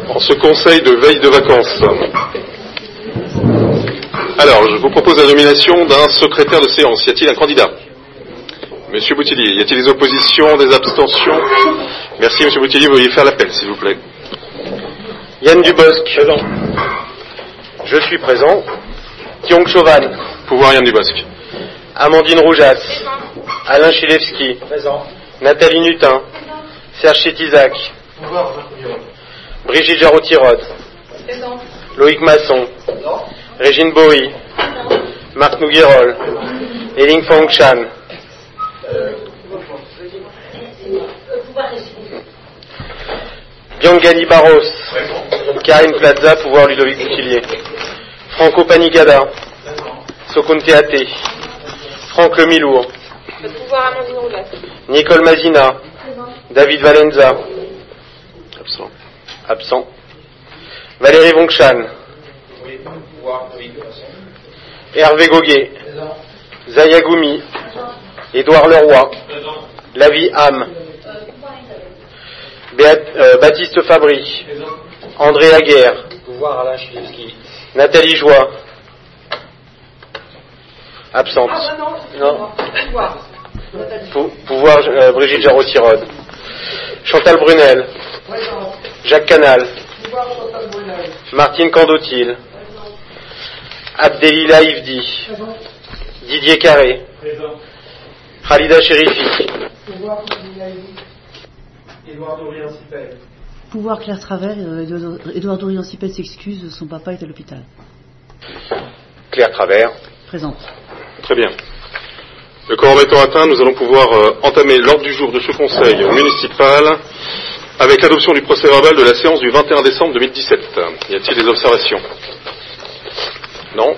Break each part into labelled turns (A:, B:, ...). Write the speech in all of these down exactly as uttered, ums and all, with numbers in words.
A: en ce conseil de veille de vacances. Alors, je vous propose la nomination d'un secrétaire de séance. Y a-t-il un candidat? Monsieur Boutillier, y a-t-il des oppositions, des abstentions? Merci, Monsieur Boutillier, vous veuillez faire l'appel, s'il vous plaît.
B: Yann Dubosc. Présent. Je suis présent. Tiong Chauvin.
A: Pouvoir Yann Dubosc.
B: Amandine Roujas. Présent. Alain Chilevski.
C: Présent.
B: Nathalie Nutin. Serge Chétizac.
C: Pouvoir.
B: Brigitte Jarot-Tirode.
D: Présent.
B: Loïc Masson.
C: Présent.
B: Régine Bory.
D: Présent.
B: Marc Nouguerol. Eling Fangshan. Biangali Barros. Karine Plaza, pouvoir Ludovic Boutillier. Franco Panigada. Sokun Teate. Franck Lemilour.
D: Le pouvoir Amandine Roulas.
B: Nicole Mazina.
D: Présent.
B: David Valenza.
A: Absent.
B: Absent. Valérie Vongshan.
C: Oui. Pouvoir. Oui.
B: Hervé Goguet.
C: Présent.
B: Zaya Goumi. Édouard Leroy.
C: Présent.
B: Lavie Ham. Béat- euh, Baptiste Fabry.
C: Présent.
B: André Aguerre.
C: Pouvoir Alain Chilevski.
B: Nathalie Joie. Absente.
D: Ah non,
B: Non.
D: pouvoir.
B: Pou- pouvoir euh, Brigitte Jarot-Tirode. Chantal Brunel.
D: Présent.
B: Jacques Canal.
D: Pouvoir Chantal Brunel.
B: Martine Candotil.
D: Présent.
B: Abdelila Ivdi.
D: Présent.
B: Didier Carré.
C: Présent.
B: Khalida Chérifi.
D: Pouvoir Bilaï.
C: Édouard Dorian-Sipel.
E: Pouvoir Claire Travers, euh, Édouard Dorian-Sipel s'excuse, son papa est à l'hôpital.
B: Claire Travers.
E: Présente.
A: Très bien. Le quorum étant atteint, nous allons pouvoir euh, entamer l'ordre du jour de ce conseil municipal avec l'adoption du procès-verbal de la séance du vingt et un décembre deux mille dix-sept. Y a-t-il des observations? Non.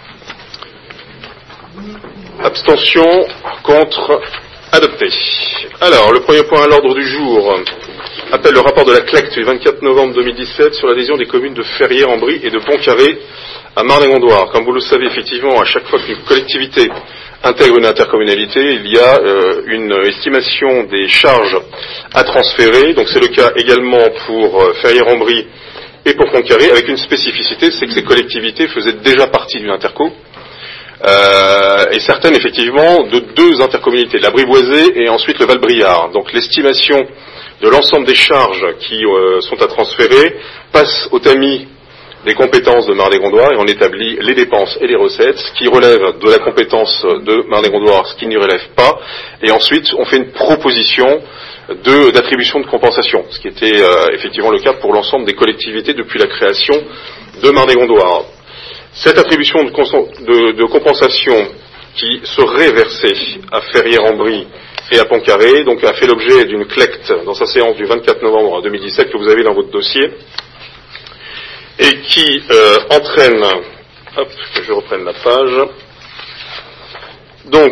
A: Abstention, contre, adopté. Alors, le premier point à l'ordre du jour appelle le rapport de la C L E C du vingt-quatre novembre deux mille dix-sept sur l'adhésion des communes de Ferrières-en-Brie et de Pont-Carré à Marne-et-Gondoire. Comme vous le savez, effectivement, à chaque fois qu'une collectivité intègre une intercommunalité, il y a euh, une estimation des charges à transférer. Donc c'est le cas également pour euh, Ferrières-en-Brie et pour Pont-Carré, avec une spécificité, c'est que ces collectivités faisaient déjà partie d'une interco. Euh, et certaines effectivement de deux intercommunalités, la Brivoisée et ensuite le Val-Briard. Donc l'estimation de l'ensemble des charges qui euh, sont à transférer passe au tamis des compétences de Marne-et-Gondoire et on établit les dépenses et les recettes, ce qui relève de la compétence de Marne-et-Gondoire, ce qui n'y relève pas, et ensuite on fait une proposition de, d'attribution de compensation, ce qui était euh, effectivement le cas pour l'ensemble des collectivités depuis la création de Marne-et-Gondoire. Cette attribution de, de, de compensation qui serait versée à Ferrières-en-Brie et à Pont-Carré, donc a fait l'objet d'une C L E C T dans sa séance du vingt-quatre novembre deux mille dix-sept que vous avez dans votre dossier, et qui euh, entraîne, hop, que je reprenne la page, donc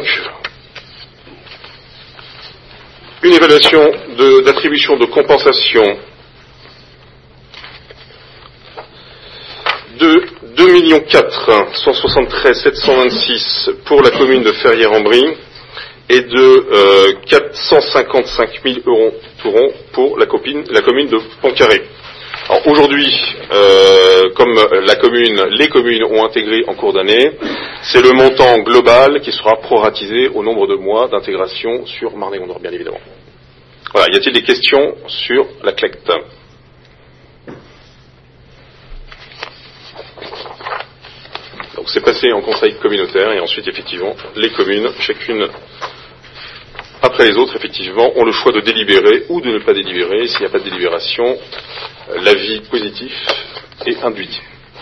A: une évaluation de, d'attribution de compensation de deux millions quatre cent soixante-treize mille sept cent vingt-six pour la commune de Ferrières-en-Brie et de euh, quatre cent cinquante-cinq mille euros pour la, copine, la commune de Pont-Carré. Alors aujourd'hui, euh, comme la commune, les communes ont intégré en cours d'année, c'est le montant global qui sera proratisé au nombre de mois d'intégration sur Marne-et-Gondoire, bien évidemment. Voilà, y a-t-il des questions sur la C L E C T? Donc c'est passé en conseil communautaire et ensuite effectivement les communes, chacune après les autres, effectivement, ont le choix de délibérer ou de ne pas délibérer. S'il n'y a pas de délibération, l'avis positif est induit.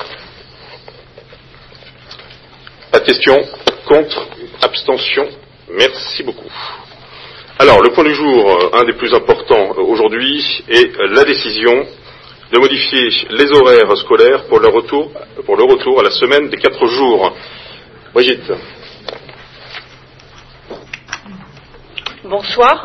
A: Pas de questions? Contre? Abstention? Merci beaucoup. Alors, le point du jour, un des plus importants aujourd'hui, est la décision de modifier les horaires scolaires pour le retour, pour le retour à la semaine des quatre jours. Brigitte.
D: Bonsoir.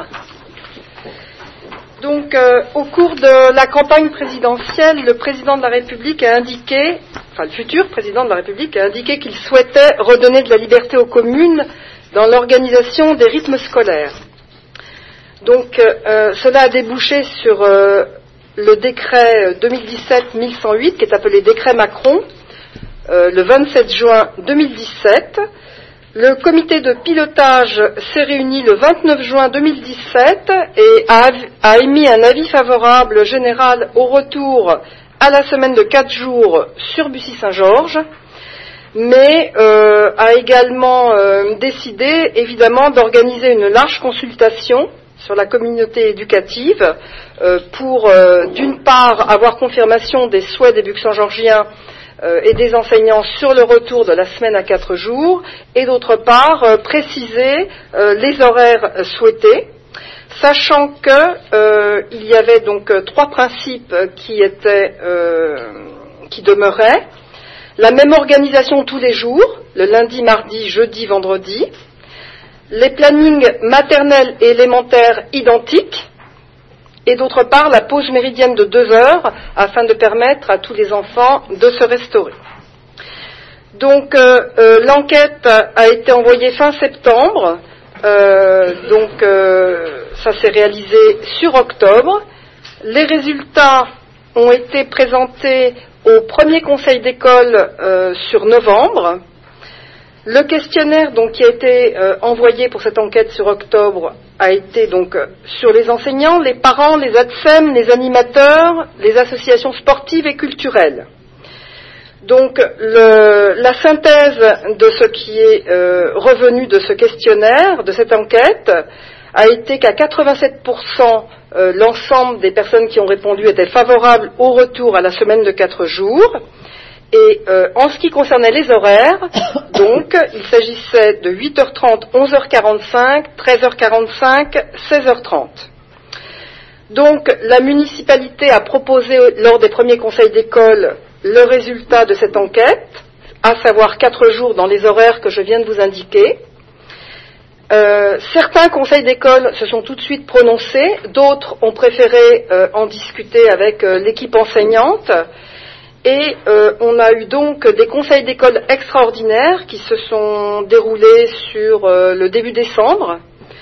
D: Donc, euh, au cours de la campagne présidentielle, le président de la République a indiqué, enfin le futur président de la République a indiqué qu'il souhaitait redonner de la liberté aux communes dans l'organisation des rythmes scolaires. Donc, euh, cela a débouché sur euh, le décret deux mille dix-sept mille cent huit, qui est appelé décret Macron, euh, le vingt-sept juin deux mille dix-sept. Le comité de pilotage s'est réuni le vingt-neuf juin deux mille dix-sept et a, a émis un avis favorable général au retour à la semaine de quatre jours sur Bussy-Saint-Georges, mais euh, a également euh, décidé évidemment d'organiser une large consultation sur la communauté éducative euh, pour euh, d'une part avoir confirmation des souhaits des Buxan-Georgiens euh, et des enseignants sur le retour de la semaine à quatre jours, et d'autre part euh, préciser euh, les horaires euh, souhaités, sachant que euh, il y avait donc euh, trois principes qui étaient euh, qui demeuraient: la même organisation tous les jours, le lundi, mardi, jeudi, vendredi, les plannings maternels et élémentaires identiques, et d'autre part la pause méridienne de deux heures afin de permettre à tous les enfants de se restaurer. Donc euh, euh, l'enquête a été envoyée fin septembre, euh, donc euh, ça s'est réalisé sur octobre. Les résultats ont été présentés au premier conseil d'école euh, sur novembre. Le questionnaire donc, qui a été euh, envoyé pour cette enquête sur octobre a été donc euh, sur les enseignants, les parents, les A D S E M, les animateurs, les associations sportives et culturelles. Donc le, la synthèse de ce qui est euh, revenu de ce questionnaire, de cette enquête, a été qu'à quatre-vingt-sept pour cent euh, l'ensemble des personnes qui ont répondu étaient favorables au retour à la semaine de quatre jours. Et euh, en ce qui concernait les horaires, donc, il s'agissait de huit heures trente, onze heures quarante-cinq, treize heures quarante-cinq, seize heures trente. Donc, la municipalité a proposé lors des premiers conseils d'école le résultat de cette enquête, à savoir quatre jours dans les horaires que je viens de vous indiquer. Euh, certains conseils d'école se sont tout de suite prononcés, d'autres ont préféré euh, en discuter avec euh, l'équipe enseignante. Et euh, on a eu donc des conseils d'école extraordinaires qui se sont déroulés sur euh, le début décembre.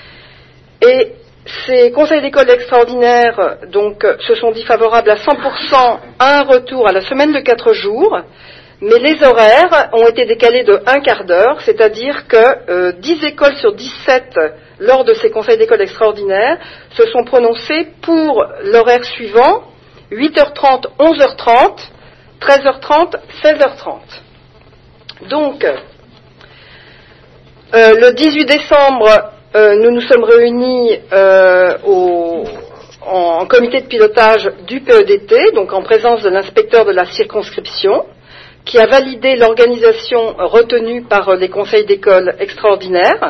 D: Et ces conseils d'école extraordinaires donc, se sont dit favorables à cent pour cent à un retour à la semaine de quatre jours, mais les horaires ont été décalés de un quart d'heure, c'est-à-dire que euh, dix écoles sur dix-sept, lors de ces conseils d'école extraordinaires, se sont prononcées pour l'horaire suivant, huit heures trente, onze heures trente, treize heures trente, seize heures trente. Donc, euh, le dix-huit décembre, euh, nous nous sommes réunis euh, au, en, en comité de pilotage du P E D T, donc en présence de l'inspecteur de la circonscription, qui a validé l'organisation retenue par les conseils d'école extraordinaires.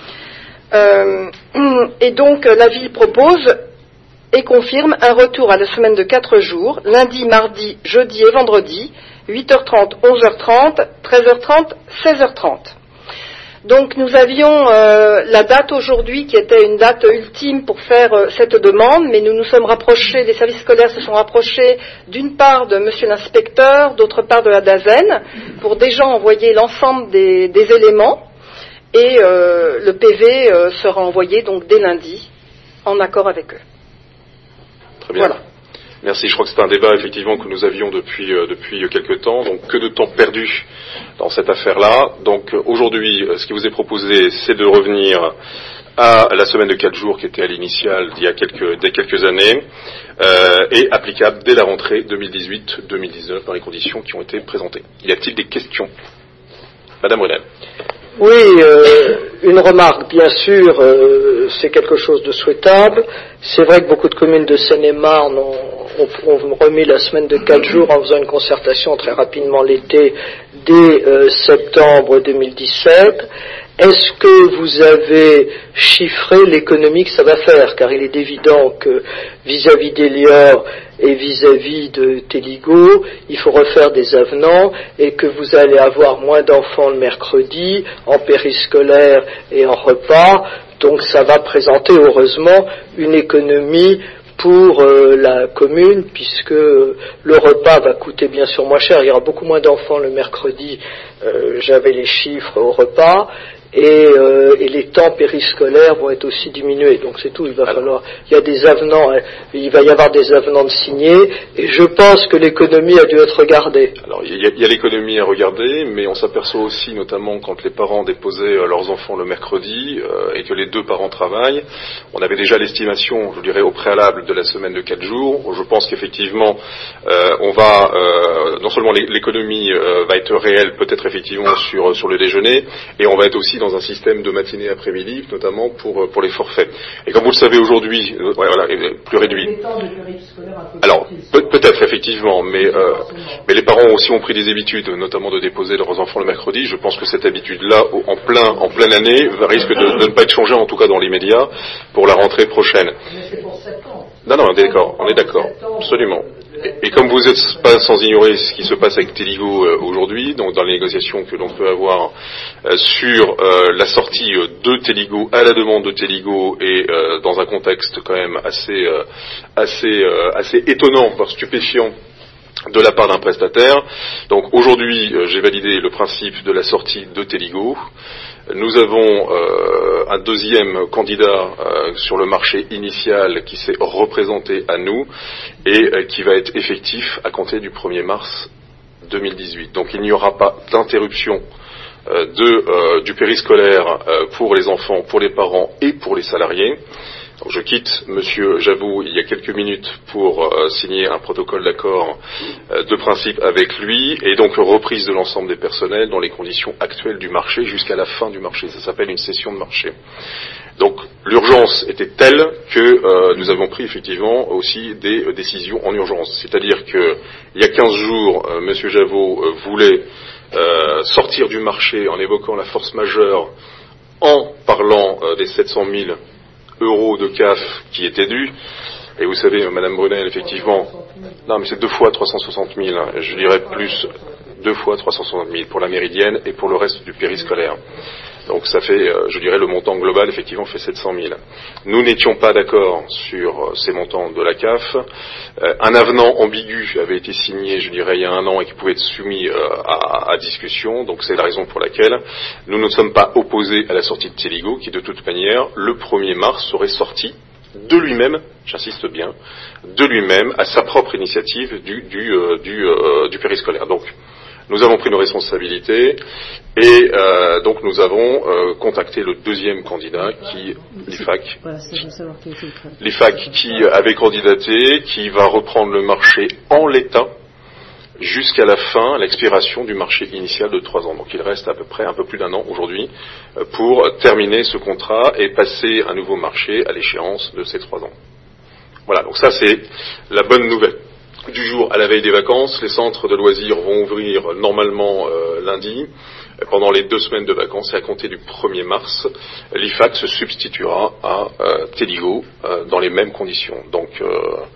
D: Euh, et donc, la ville propose et confirme un retour à la semaine de quatre jours, lundi, mardi, jeudi et vendredi, huit heures trente, onze heures trente, treize heures trente, seize heures trente. Donc nous avions euh, la date aujourd'hui qui était une date ultime pour faire euh, cette demande, mais nous nous sommes rapprochés, les services scolaires se sont rapprochés d'une part de monsieur l'inspecteur, d'autre part de la DAZEN, pour déjà envoyer l'ensemble des, des éléments, et euh, le P V euh, sera envoyé donc dès lundi, en accord avec eux.
A: Très bien.
D: Voilà.
A: Merci. Je crois que c'est un débat effectivement que nous avions depuis euh, depuis quelques temps. Donc que de temps perdu dans cette affaire-là. Donc euh, aujourd'hui, euh, ce qui vous est proposé, c'est de revenir à la semaine de quatre jours qui était à l'initiale d'il y a quelques dès quelques années euh, et applicable dès la rentrée deux mille dix-huit deux mille dix-neuf dans les conditions qui ont été présentées. Y a-t-il des questions, Madame Renel?
F: Oui, euh, une remarque, bien sûr, euh, c'est quelque chose de souhaitable. C'est vrai que beaucoup de communes de Seine-et-Marne ont, ont, ont remis la semaine de quatre jours en faisant une concertation très rapidement l'été, dès euh, septembre deux mille dix-sept. Est-ce que vous avez chiffré l'économie que ça va faire? Car il est évident que vis-à-vis d'Elior et vis-à-vis de Téligo, il faut refaire des avenants et que vous allez avoir moins d'enfants le mercredi, en périscolaire et en repas. Donc ça va présenter heureusement une économie pour euh, la commune, puisque euh, le repas va coûter bien sûr moins cher. Il y aura beaucoup moins d'enfants le mercredi, euh, j'avais les chiffres au repas. et, euh, et les temps périscolaires vont être aussi diminués. Donc c'est tout. Il va
A: Alors.
F: falloir. Il y a des avenants. Il va y avoir des avenants de signés, et je pense que l'économie a dû être regardée.
A: Alors il y a, il y a l'économie à regarder, mais on s'aperçoit aussi, notamment quand les parents déposaient euh, leurs enfants le mercredi euh, et que les deux parents travaillent, on avait déjà l'estimation, je dirais, au préalable de la semaine de quatre jours. Je pense qu'effectivement, euh, on va euh, non seulement l'économie euh, va être réelle, peut-être effectivement sur sur le déjeuner, et on va être aussi dans un système de matinée après-midi, notamment pour pour les forfaits. Et comme vous le savez aujourd'hui, euh, ouais, voilà, plus réduit. Alors peut, peut-être effectivement, mais euh, mais les parents aussi ont pris des habitudes, notamment de déposer leurs enfants le mercredi. Je pense que cette habitude-là, en plein en pleine année, va risque de, de ne pas être changée, en tout cas dans l'immédiat, pour la rentrée prochaine.
F: Mais c'est pour sept ans.
A: Non, non, on est d'accord, on est d'accord, absolument. Et, et comme vous n'êtes pas sans ignorer ce qui se passe avec Téligo euh, aujourd'hui, donc dans les négociations que l'on peut avoir euh, sur euh, la sortie euh, de Téligo à la demande de Téligo, et euh, dans un contexte quand même assez euh, assez euh, assez étonnant, voire stupéfiant, de la part d'un prestataire. Donc aujourd'hui, euh, j'ai validé le principe de la sortie de Téligo. Nous avons euh, un deuxième candidat euh, sur le marché initial qui s'est représenté à nous et euh, qui va être effectif à compter du premier mars deux mille dix-huit. Donc il n'y aura pas d'interruption euh, de, euh, du périscolaire euh, pour les enfants, pour les parents et pour les salariés. Donc je quitte Monsieur Jabou il y a quelques minutes pour euh, signer un protocole d'accord euh, de principe avec lui, et donc reprise de l'ensemble des personnels dans les conditions actuelles du marché jusqu'à la fin du marché. Ça s'appelle une session de marché. Donc l'urgence était telle que euh, nous avons pris effectivement aussi des euh, décisions en urgence. C'est-à-dire que il y a quinze jours, euh, Monsieur Javot euh, voulait euh, sortir du marché en évoquant la force majeure, en parlant euh, des sept cent mille euros de C A F qui étaient dus. Et vous savez, Madame Brunel, effectivement, non mais c'est deux fois trois cent soixante mille, hein, je dirais plus, deux fois trois cent soixante mille pour la méridienne et pour le reste du périscolaire. Donc ça fait, euh, je dirais, le montant global, effectivement, fait sept cent mille. Nous n'étions pas d'accord sur euh, ces montants de la C A F. Euh, un avenant ambigu avait été signé, je dirais, il y a un an et qui pouvait être soumis euh, à, à discussion. Donc c'est la raison pour laquelle nous ne sommes pas opposés à la sortie de Téligo, qui de toute manière, le premier mars, serait sorti de lui-même, j'insiste bien, de lui-même, à sa propre initiative du, du, euh, du, euh, du périscolaire. Donc, nous avons pris nos responsabilités et euh, donc nous avons euh, contacté le deuxième candidat, qui l'I F A C.
E: Voilà, c'est de savoir quel était le travail.
A: L'I F A C qui avait candidaté, qui va reprendre le marché en l'état jusqu'à la fin, l'expiration du marché initial de trois ans. Donc il reste à peu près un peu plus d'un an aujourd'hui pour terminer ce contrat et passer un nouveau marché à l'échéance de ces trois ans. Voilà, donc ça c'est la bonne nouvelle du jour à la veille des vacances. Les centres de loisirs vont ouvrir normalement euh, lundi, pendant les deux semaines de vacances, et à compter du premier mars, l'I F A C se substituera à euh, Téligo euh, dans les mêmes conditions. Donc euh,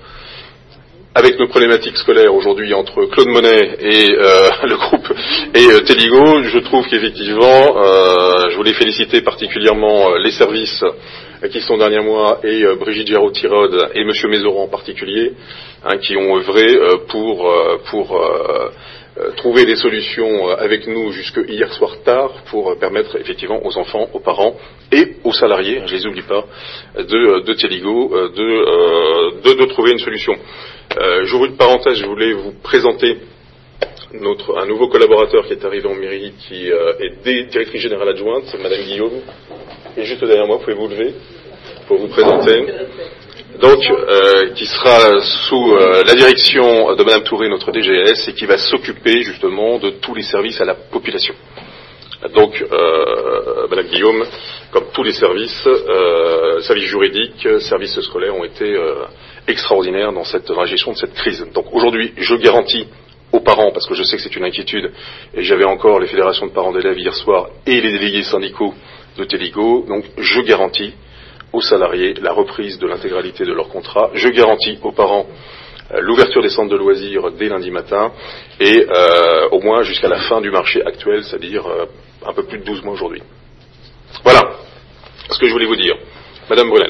A: avec nos problématiques scolaires aujourd'hui entre Claude Monet et euh, le groupe et euh, Téligo, je trouve qu'effectivement, euh, je voulais féliciter particulièrement euh, les services euh, qui sont derrière moi, et euh, Brigitte Géraud-Tirode et Monsieur Mézeran en particulier, hein, qui ont œuvré euh, pour, euh, pour euh, euh, trouver des solutions euh, avec nous jusque hier soir tard pour euh, permettre effectivement aux enfants, aux parents et aux salariés, je les oublie pas, de, de Téligo euh, de, euh, de, de trouver une solution. Euh, j'ouvre une parenthèse, je voulais vous présenter notre, un nouveau collaborateur qui est arrivé en mairie, qui euh, est dé, directrice générale adjointe, Madame Guillaume, et juste derrière moi, pouvez-vous lever pour vous présenter. Donc, euh, qui sera sous euh, la direction de Madame Touré, notre D G S, et qui va s'occuper justement de tous les services à la population. Donc, euh, Madame Guillaume, comme tous les services, euh, services juridiques, services scolaires, ont été euh, extraordinaires dans, cette, dans la gestion de cette crise. Donc aujourd'hui, je garantis aux parents, parce que je sais que c'est une inquiétude, et j'avais encore les fédérations de parents d'élèves hier soir et les délégués syndicaux de Téligo, donc je garantis aux salariés la reprise de l'intégralité de leur contrat, je garantis aux parents euh, l'ouverture des centres de loisirs dès lundi matin, et euh, au moins jusqu'à la fin du marché actuel, c'est-à-dire euh, un peu plus de douze mois aujourd'hui. Voilà ce que je voulais vous dire. Madame Brunel.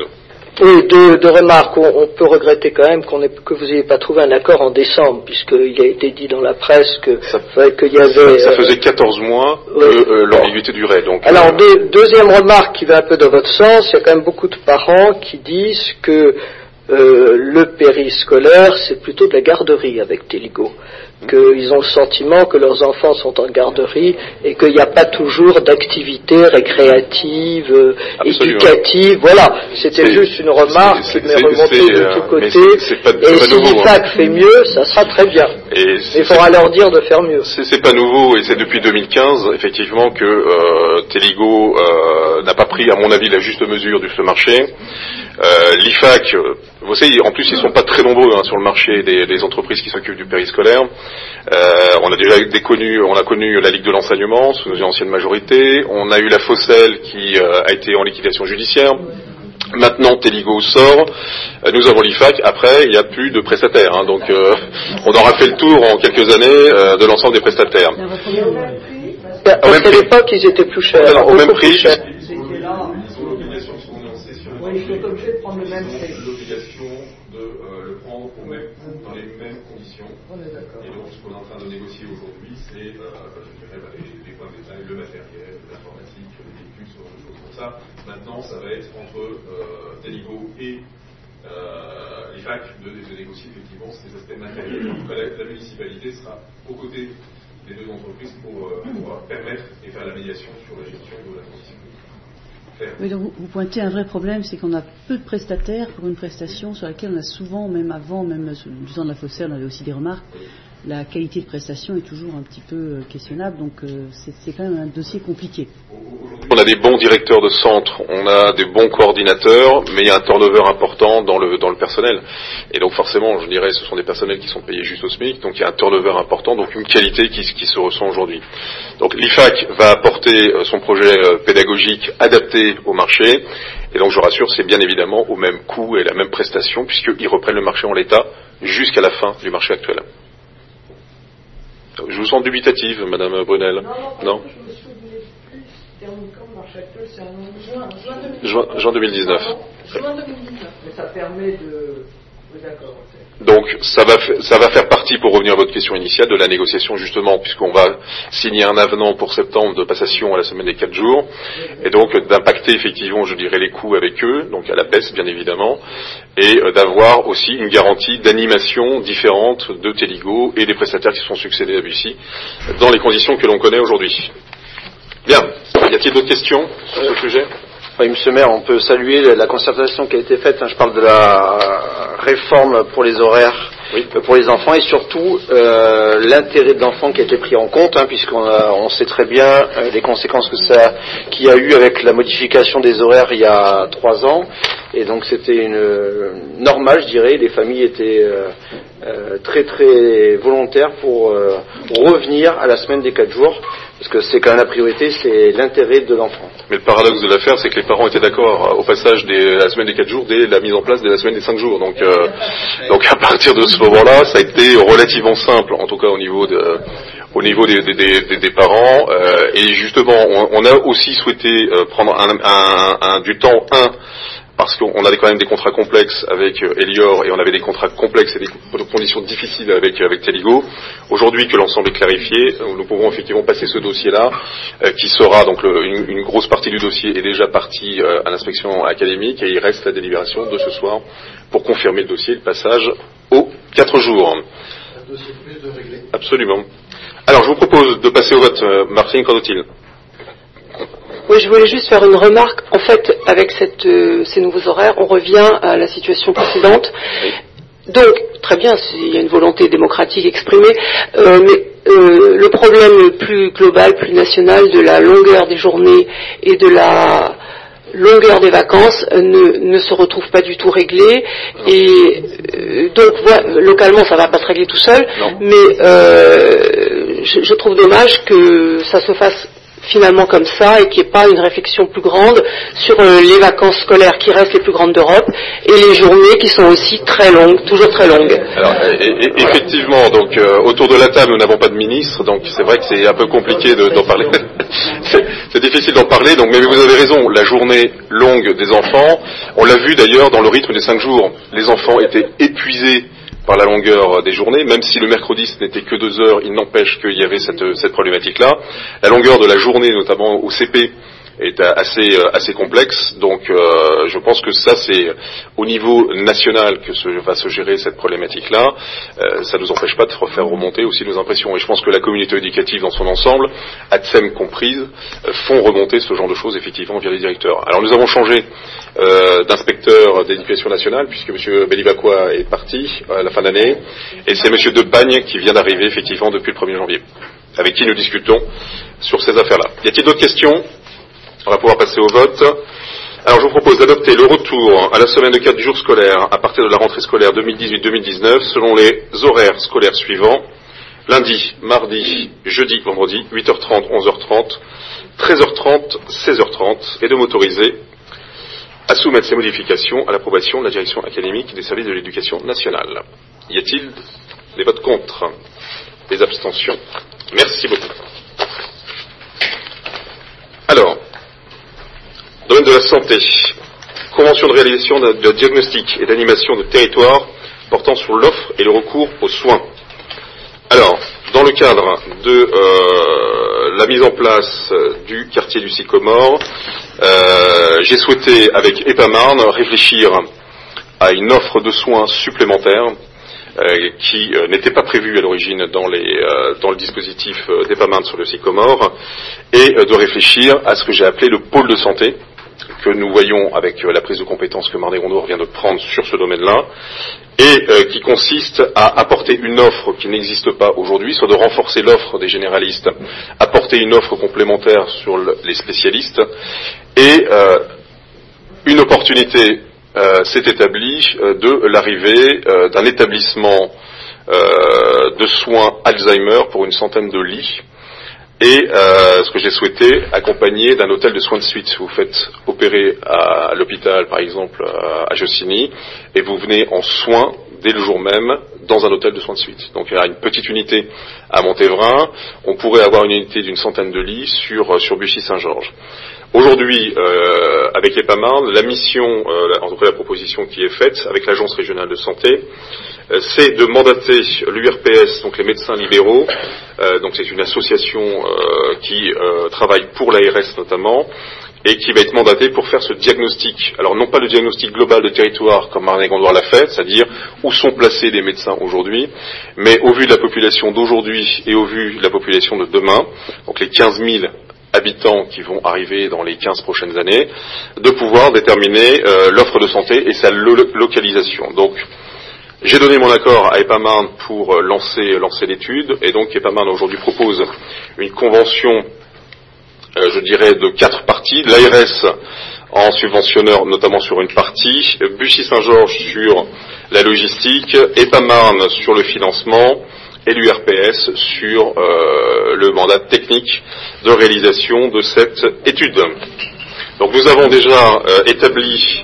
F: Oui, deux, deux remarques. On, on peut regretter quand même qu'on ait, que vous n'ayez pas trouvé un accord en décembre, puisqu'il a été dit dans la presse que qu'il y avait...
A: Ça, ça faisait quatorze mois
F: oui.
A: que euh, l'ambiguïté durait. Donc,
F: Alors,
A: euh...
F: deux, deuxième remarque qui va un peu dans votre sens, il y a quand même beaucoup de parents qui disent que euh, le périscolaire, c'est plutôt de la garderie avec Téligo. Qu'ils ont le sentiment que leurs enfants sont en garderie et qu'il n'y a pas toujours d'activités récréatives, euh, éducatives. Voilà, c'était c'est, juste une remarque qui m'est remontée de tous côtés. C'est, c'est pas, c'est et si l'I F A C hein. fait mieux, ça sera très bien. Et il faudra leur dire de faire mieux.
A: C'est, c'est pas nouveau et c'est depuis deux mille quinze, effectivement, que euh, Téligo euh, n'a pas pris, à mon avis, la juste mesure de ce marché. Euh, L'I F A C, vous savez, en plus ils sont pas très nombreux hein, sur le marché des, des entreprises qui s'occupent du périscolaire. Euh, on a déjà des connus, on a connu la Ligue de l'enseignement sous une ancienne majorité. On a eu la Fossel qui euh, a été en liquidation judiciaire. Maintenant Téligo sort. Euh, nous avons l'I F A C. Après, il n'y a plus de prestataires. Hein, donc, euh, on aura fait le tour en quelques années euh, de l'ensemble des prestataires.
F: Parce qu'à l'époque, ils étaient plus chers.
A: Alors, au même prix.
C: Ils sont obligés de prendre le même prix. L'obligation de euh, le prendre au même coût, dans les mêmes conditions. On est d'accord. Et donc, ce qu'on est en train de négocier aujourd'hui, c'est euh, je dirais, bah, les, les points de détail, le matériel, l'informatique, les véhicules, ce genre de choses comme ça. Maintenant, ça va être entre euh, Téligo et euh, l'I F A C de, de négocier effectivement ces aspects matériels. En tout cas, la, la municipalité sera aux côtés des deux entreprises pour, euh, pour permettre et faire la médiation sur la gestion de la transition.
E: Oui, donc vous, vous pointez un vrai problème, c'est qu'on a peu de prestataires pour une prestation sur laquelle on a souvent, même avant, même du temps de la Fossel, on avait aussi des remarques. La qualité de prestation est toujours un petit peu questionnable, donc euh, c'est, c'est quand même un dossier compliqué.
A: On a des bons directeurs de centre, on a des bons coordinateurs, mais il y a un turnover important dans le dans le personnel. Et donc forcément, je dirais, ce sont des personnels qui sont payés juste au SMIC, donc il y a un turnover important, donc une qualité qui, qui se ressent aujourd'hui. Donc l'I F A C va apporter son projet pédagogique adapté au marché, et donc je rassure, c'est bien évidemment au même coût et la même prestation, puisqu'ils reprennent le marché en l'état jusqu'à la fin du marché actuel. Je vous sens dubitative, Madame Brunel. Non, non,
F: non. Je me souvenais plus, termine quand le marché actuel, c'est en juin, juin,
A: juin, juin deux mille dix-neuf.
F: Juin deux mille dix-neuf. Mais ça permet de... Oui, d'accord.
A: Donc ça va, ça va faire partie, pour revenir à votre question initiale, de la négociation justement, puisqu'on va signer un avenant pour septembre de passation à la semaine des quatre jours, et donc d'impacter effectivement, je dirais, les coûts avec eux, donc à la baisse bien évidemment, et d'avoir aussi une garantie d'animation différente de Téligo et des prestataires qui se sont succédés à Bussy, dans les conditions que l'on connaît aujourd'hui. Bien, y a-t-il d'autres questions sur ce sujet ?
B: Oui, Monsieur le maire, on peut saluer la concertation qui a été faite. Hein, je parle de la réforme pour les horaires, oui, pour les enfants, et surtout euh, l'intérêt de l'enfant qui a été pris en compte, hein, puisqu'on a, on sait très bien euh, les conséquences que ça, qu'il y a eu avec la modification des horaires il y a trois ans. Et donc c'était une euh, normale, je dirais. Les familles étaient euh, euh, très très volontaires pour euh, revenir à la semaine des quatre jours. Parce que c'est quand même la priorité, c'est l'intérêt de l'enfant.
A: Mais le paradoxe de l'affaire, c'est que les parents étaient d'accord au passage de la semaine des quatre jours, dès la mise en place de la semaine des cinq jours. Donc, euh, donc à partir de ce moment-là, ça a été relativement simple, en tout cas au niveau de, au niveau des, des, des, des parents. Euh, et justement, on, on a aussi souhaité euh, prendre un, un, un, du temps, un, parce qu'on avait quand même des contrats complexes avec euh, Elior, et on avait des contrats complexes et des conditions difficiles avec, avec Téligo. Aujourd'hui que l'ensemble est clarifié, nous pouvons effectivement passer ce dossier-là, euh, qui sera donc le, une, une grosse partie du dossier est déjà partie euh, à l'inspection académique, et il reste la délibération de ce soir pour confirmer le dossier, le passage aux quatre jours.
C: Un dossier plus de régler.
A: Absolument. Alors je vous propose de passer au vote. Euh, Martine, qu'en est-il ?
D: Oui, je voulais juste faire une remarque. En fait, avec cette, euh, ces nouveaux horaires, on revient à la situation précédente. Donc, très bien, il y a une volonté démocratique exprimée, euh, mais euh, le problème plus global, plus national de la longueur des journées et de la longueur des vacances euh, ne, ne se retrouve pas du tout réglé. Et euh, donc, voilà, localement, ça ne va pas se régler tout seul, non. mais euh, je, je trouve dommage que ça se fasse finalement comme ça, et qu'il n'y ait pas une réflexion plus grande sur euh, les vacances scolaires qui restent les plus grandes d'Europe, et les journées qui sont aussi très longues, toujours très longues.
A: Alors, et, et, effectivement, donc euh, autour de la table, nous n'avons pas de ministre, donc c'est vrai que c'est un peu compliqué de, d'en parler. c'est, c'est difficile d'en parler, donc, mais vous avez raison, la journée longue des enfants, on l'a vu d'ailleurs dans le rythme des cinq jours, les enfants étaient épuisés par la longueur des journées, même si le mercredi ce n'était que deux heures, il n'empêche qu'il y avait cette, cette problématique-là. La longueur de la journée, notamment au C P, est assez, assez complexe, donc euh, je pense que ça c'est au niveau national que se, va se gérer cette problématique-là. Euh, ça ne nous empêche pas de faire remonter aussi nos impressions, et je pense que la communauté éducative dans son ensemble, A T S E M comprise, euh, font remonter ce genre de choses effectivement via les directeurs. Alors nous avons changé euh, d'inspecteur d'éducation nationale, puisque M. Belibacqua est parti à la fin d'année, et c'est M. Depagne qui vient d'arriver effectivement depuis le premier janvier, avec qui nous discutons sur ces affaires-là. Y a-t-il d'autres questions ? On va pouvoir passer au vote. Alors je vous propose d'adopter le retour à la semaine de quatre jours scolaires à partir de la rentrée scolaire deux mille dix-huit deux mille dix-neuf selon les horaires scolaires suivants. Lundi, mardi, jeudi, vendredi, huit heures trente, onze heures trente, treize heures trente, seize heures trente, et de m'autoriser à soumettre ces modifications à l'approbation de la direction académique des services de l'éducation nationale. Y a-t-il des votes contre? Des abstentions? Merci beaucoup. Alors, domaine de la santé, convention de réalisation de, de diagnostic et d'animation de territoire portant sur l'offre et le recours aux soins. Alors, dans le cadre de euh, la mise en place du quartier du Sycomore, euh, j'ai souhaité, avec EPAMarn, réfléchir à une offre de soins supplémentaire euh, qui euh, n'était pas prévue à l'origine dans, les, euh, dans le dispositif euh, d'EPAMarn sur le Sycomore, et euh, de réfléchir à ce que j'ai appelé le pôle de santé, que nous voyons avec la prise de compétence que Marne-et-Gondour vient de prendre sur ce domaine-là, et euh, qui consiste à apporter une offre qui n'existe pas aujourd'hui, soit de renforcer l'offre des généralistes, apporter une offre complémentaire sur le, les spécialistes, et euh, une opportunité euh, s'est établie euh, de l'arrivée euh, d'un établissement euh, de soins Alzheimer pour une centaine de lits, et euh, ce que j'ai souhaité, accompagné d'un hôtel de soins de suite. Vous faites opérer à, à l'hôpital, par exemple, à, à Jossigny, et vous venez en soins dès le jour même dans un hôtel de soins de suite. Donc il y a une petite unité à Montévrain, on pourrait avoir une unité d'une centaine de lits sur, sur Buchy-Saint-Georges. Aujourd'hui, euh, avec l'EPAMarn, la mission, euh, en tout cas la proposition qui est faite avec l'Agence régionale de santé, euh, c'est de mandater l'U R P S, donc les médecins libéraux, euh, donc c'est une association euh, qui euh, travaille pour l'A R S notamment, et qui va être mandatée pour faire ce diagnostic. Alors non pas le diagnostic global de territoire comme Marne-et-Gondour l'a fait, c'est-à-dire où sont placés les médecins aujourd'hui, mais au vu de la population d'aujourd'hui et au vu de la population de demain, donc les quinze mille habitants qui vont arriver dans les quinze prochaines années, de pouvoir déterminer euh, l'offre de santé et sa lo- localisation. Donc, j'ai donné mon accord à EPAMarn pour euh, lancer, lancer l'étude, et donc EPAMarn aujourd'hui propose une convention, euh, je dirais, de quatre parties, l'A R S en subventionneur notamment sur une partie, Buchy-Saint-Georges sur la logistique, EPAMarn sur le financement, et l'U R P S sur euh, le mandat technique de réalisation de cette étude. Donc nous avons déjà euh, établi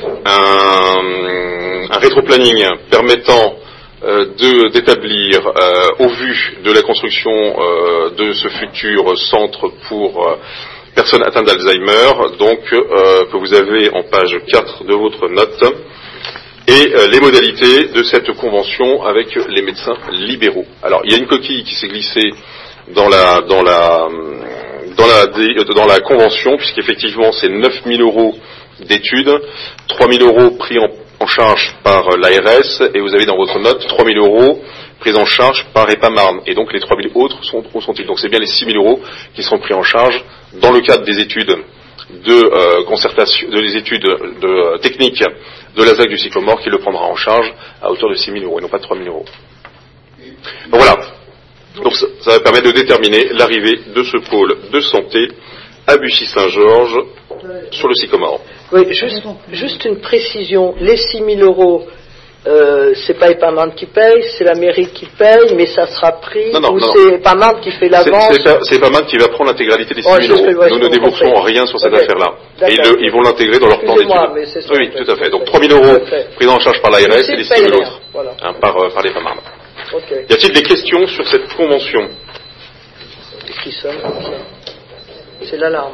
A: un, un rétroplanning permettant euh, de, d'établir, euh, au vu de la construction euh, de ce futur centre pour euh, personnes atteintes d'Alzheimer, donc euh, que vous avez en page quatre de votre note, et euh, les modalités de cette convention avec les médecins libéraux. Alors, il y a une coquille qui s'est glissée dans la dans la dans la dans la convention, puisqu'effectivement c'est neuf mille euros d'études, trois mille euros pris en, en charge par l'A R S, et vous avez dans votre note trois mille euros pris en charge par EPAMarn, et donc les trois mille autres sont, où sont-ils? Donc c'est bien les six mille euros qui sont pris en charge dans le cadre des études de euh, concertation, de les études de, euh, techniques de l'A S A C du Sycomore, qui le prendra en charge à hauteur de six mille euros et non pas de trois mille euros. Donc voilà. Donc ça, ça va permettre de déterminer l'arrivée de ce pôle de santé à Buchy-Saint-Georges sur le Sycomore.
F: Oui, juste, juste une précision. Les six mille euros, euh, c'est pas EPAMarn qui paye, c'est la mairie qui paye, mais ça sera pris,
A: non, non,
F: ou
A: non,
F: c'est EPAMarn qui fait l'avance?
A: C'est, c'est, c'est EPAMarn qui va prendre l'intégralité des six mille
F: oh,
A: euros. Nous ne déboursons rien sur cette okay. affaire-là. Et ils, le, ils vont l'intégrer dans leur plan d'études. Oui, tout à fait. Donc trois mille euros pris en charge par l'A R S et les six mille autres voilà. hein, par, euh, par l'EPAMarn. Okay. Y a-t-il des questions sur cette convention?
F: Qui sonne comme ça? C'est l'alarme.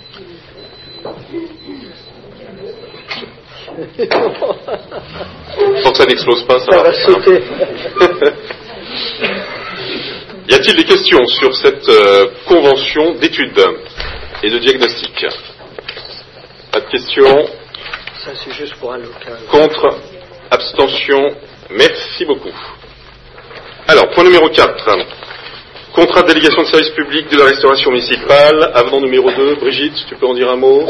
A: Tant que ça n'explose pas, ça,
F: ça va
A: va
F: sauter.
A: Y a-t-il des questions sur cette euh, convention d'études et de diagnostic? Pas de questions.
F: Ça, c'est juste pour un local.
A: Contre? Abstention? Merci beaucoup. Alors, point numéro quatre. Contrat de délégation de service public de la restauration municipale. Avenant numéro deux. Brigitte, tu peux en dire un mot?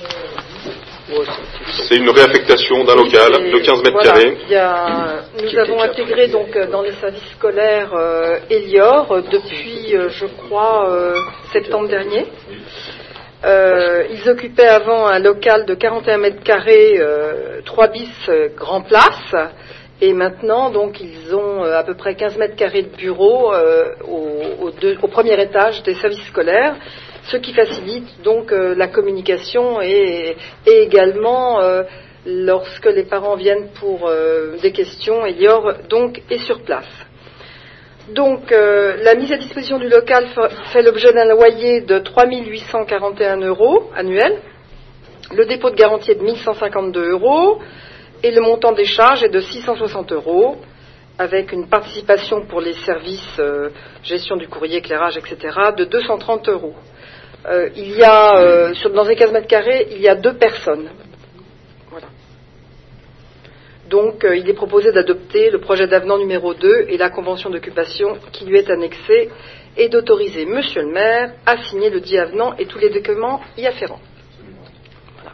A: C'est une réaffectation d'un local de quinze mètres
D: voilà,
A: carrés.
D: Il y a, nous avons intégré donc dans les services scolaires euh, Elior euh, depuis, euh, je crois, euh, septembre dernier. Euh, ils occupaient avant un local de quarante et un mètres carrés, euh, trois bis euh, grand place, et maintenant donc ils ont euh, à peu près quinze mètres carrés de bureaux euh, au, au, deux, au premier étage des services scolaires, ce qui facilite donc euh, la communication et, et également euh, lorsque les parents viennent pour euh, des questions, Elior donc est sur place. Donc, euh, la mise à disposition du local fait l'objet d'un loyer de trois mille huit cent quarante et un euros annuels. Le dépôt de garantie est de mille cent cinquante-deux euros et le montant des charges est de six cent soixante euros avec une participation pour les services euh, gestion du courrier, éclairage, et cetera de deux cent trente euros. Euh, il y a, euh, sur, dans les quinze mètres carrés, il y a deux personnes. Voilà. Donc, euh, il est proposé d'adopter le projet d'avenant numéro deux et la convention d'occupation qui lui est annexée et d'autoriser Monsieur le maire à signer le dit avenant et tous les documents y afférents. Voilà.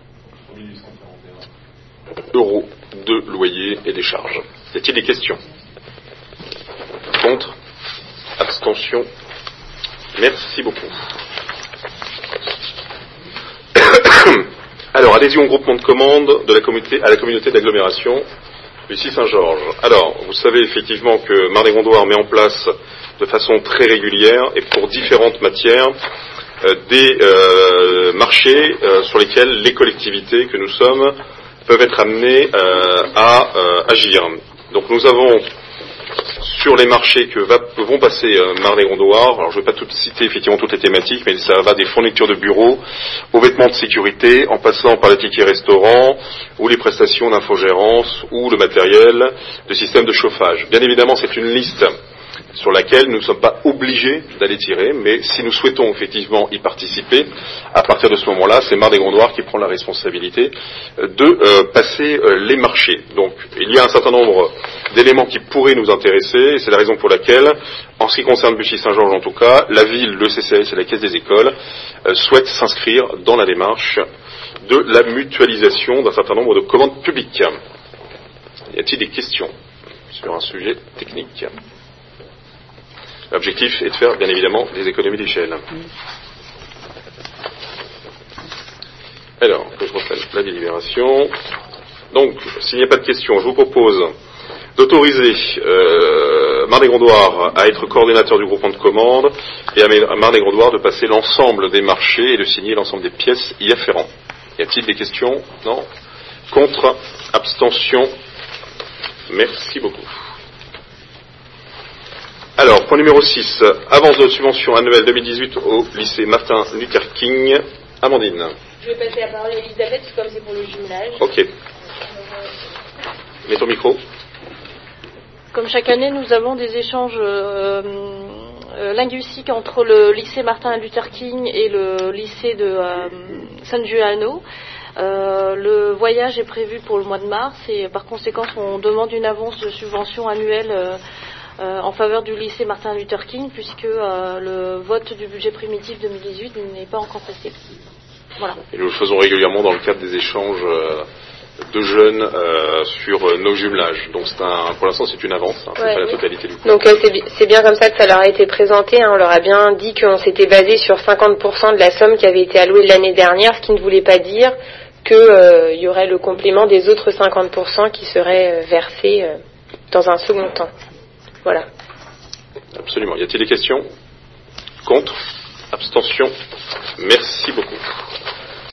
A: Euros de loyer et des charges. Y a-t-il des questions? Contre? Abstention? Merci beaucoup. Alors, adhésion au groupement de commande de la communauté, à la communauté d'agglomération Lucie-Saint-Georges. Alors, vous savez effectivement que Marne-et-Gondoire met en place de façon très régulière et pour différentes matières euh, des euh, marchés euh, sur lesquels les collectivités que nous sommes peuvent être amenées euh, à euh, agir. Donc nous avons sur les marchés que va, vont passer euh, Marne-et-Gondoire, alors je ne vais pas tout citer effectivement toutes les thématiques, mais ça va des fournitures de bureaux aux vêtements de sécurité, en passant par les tickets restaurants, ou les prestations d'infogérance, ou le matériel de système de chauffage. Bien évidemment, c'est une liste sur laquelle nous ne sommes pas obligés d'aller tirer, mais si nous souhaitons effectivement y participer, à partir de ce moment-là, c'est Marne-et-Gondoire qui prend la responsabilité de euh, passer euh, les marchés. Donc, il y a un certain nombre d'éléments qui pourraient nous intéresser, et c'est la raison pour laquelle, en ce qui concerne Bussy-Saint-Georges en tout cas, la ville, le C C S et la Caisse des écoles euh, souhaitent s'inscrire dans la démarche de la mutualisation d'un certain nombre de commandes publiques. Y a-t-il des questions sur un sujet technique ? L'objectif est de faire, bien évidemment, des économies d'échelle. Alors, que je reprenne la délibération. Donc, s'il n'y a pas de questions, je vous propose d'autoriser euh, Marne-et-Gondoire à être coordinateur du groupement de commande et à Marne-et-Gondoire de passer l'ensemble des marchés et de signer l'ensemble des pièces y afférentes. Y a-t-il des questions? Non? Contre? Abstention? Merci beaucoup. Alors, point numéro six, avance de subvention annuelle deux mille dix-huit au lycée Martin Luther King. Amandine.
G: Je vais passer la parole à Elisabeth, comme c'est pour le jumelage.
A: Ok. Mets ton micro.
G: Comme chaque année, nous avons des échanges euh, euh, linguistiques entre le lycée Martin Luther King et le lycée de euh, San Giuliano. Euh, le voyage est prévu pour le mois de mars et par conséquent, on demande une avance de subvention annuelle euh, Euh, en faveur du lycée Martin Luther King, puisque euh, le vote du budget primitif deux mille dix-huit n'est pas encore passé. Voilà.
A: Et nous le faisons régulièrement dans le cadre des échanges euh, de jeunes euh, sur euh, nos jumelages. Donc c'est un, pour l'instant c'est une avance, hein, c'est
H: ouais,
A: pas la
H: oui.
A: totalité du coût.
H: Donc euh, c'est, bi- c'est bien comme ça que ça leur a été présenté, hein. On leur a bien dit qu'on s'était basé sur cinquante pour cent de la somme qui avait été allouée l'année dernière, ce qui ne voulait pas dire qu'il euh, y aurait le complément des autres cinquante pour cent qui seraient euh, versés euh, dans un second temps. Voilà.
A: Absolument. Y a-t-il des questions? Contre? Abstention? Merci beaucoup.